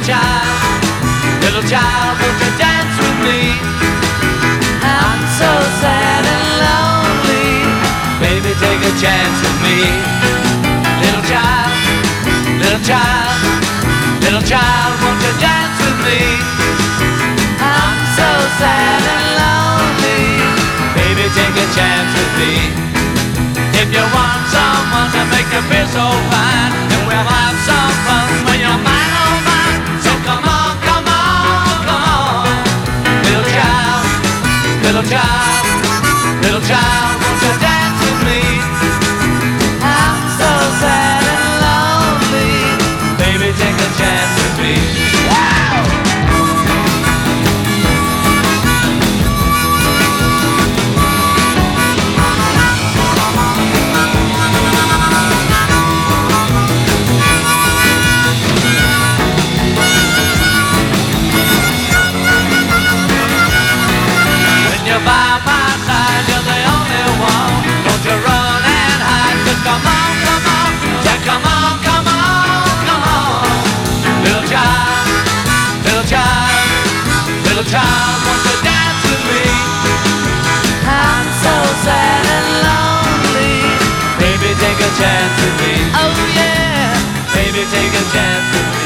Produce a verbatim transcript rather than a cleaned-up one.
child, little child, won't you dance with me? I'm so sad and lonely, baby, take a chance with me. Little child, little child, little child, won't you dance with me? I'm so sad and lonely, baby, take a chance with me. If you want someone to make you feel so fine, then we'll have some fun when you're mine, oh mine. So come on, come on, come on. Little child, little child, little child, won't you dance with me? I'm so sad and lonely, baby, take a chance with me. Wow! By my side, you're the only one. Don't you run and hide, just come on, come on. Yeah, come on, come on, come on. Little child, little child, little child, won't you dance with me? I'm so sad and lonely, baby, take a chance with me. Oh yeah, baby, take a chance with me.